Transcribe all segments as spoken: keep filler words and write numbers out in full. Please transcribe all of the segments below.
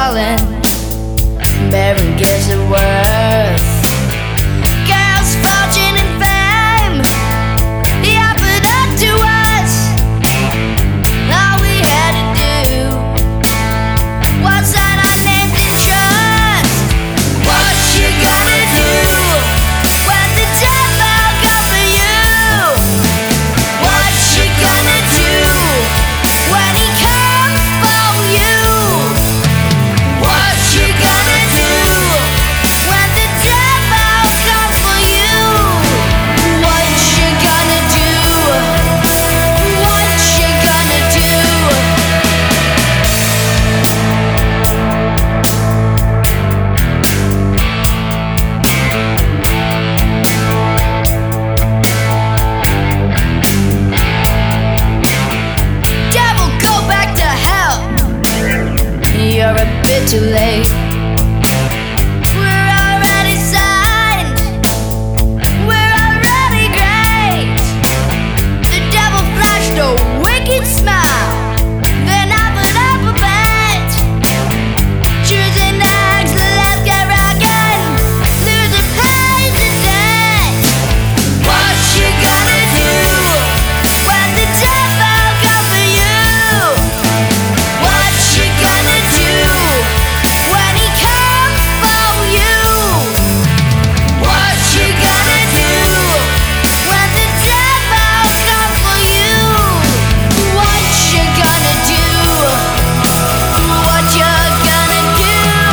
falling, bearing gifts of worth. Girls, fortune and fame, he offered up to us. All we had to do was sign our names and trust. What you gonna do when the devil comes for you? What you gonna do when he comes for you? What you gonna do when the devil comes for you? What you gonna do? What you gonna do? Devil, go back to hell. You're a bit too late. We're already signed. We're already great. The devil flashed a wicked smile, then offered up a bet. Choosing next, let's get rockin'. There's a price to debt. What you gonna do when the devil comes for you? What you gonna do when he comes for you? What you gonna do when the devil comes for you? What you gonna do? What you gonna do?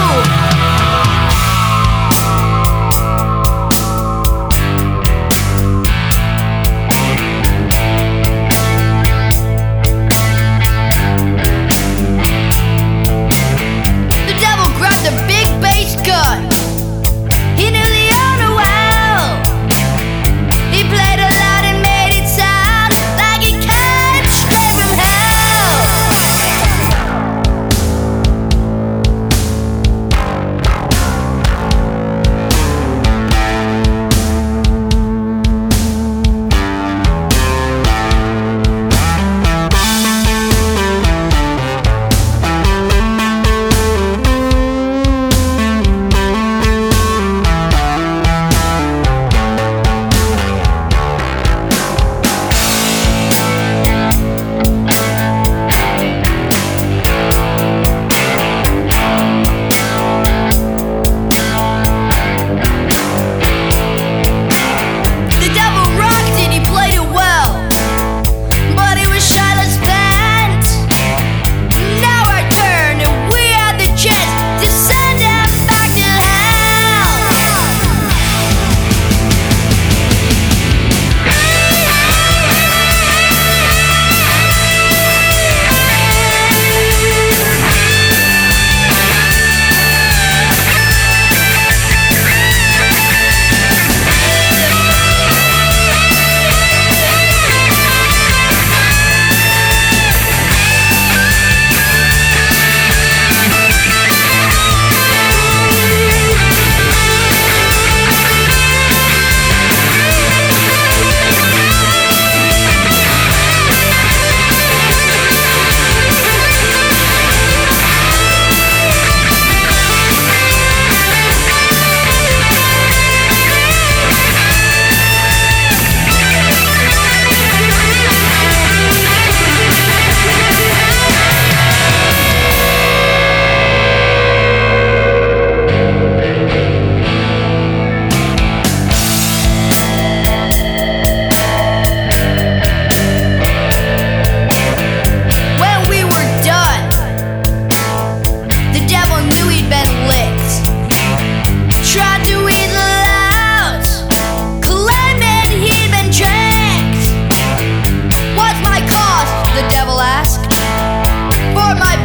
The devil grabbed a big bass gun. He knew the owner well. He played it loud and made it sound like it came straight from hell. The devil rocked it, he played it well, but he was shot and spent. Now our turn, and we had the chance to send him back to hell. When we were done, the devil knew he'd been licked. Tried to weasel out, claiming he'd been tricked. What's my cost? The devil asked. For my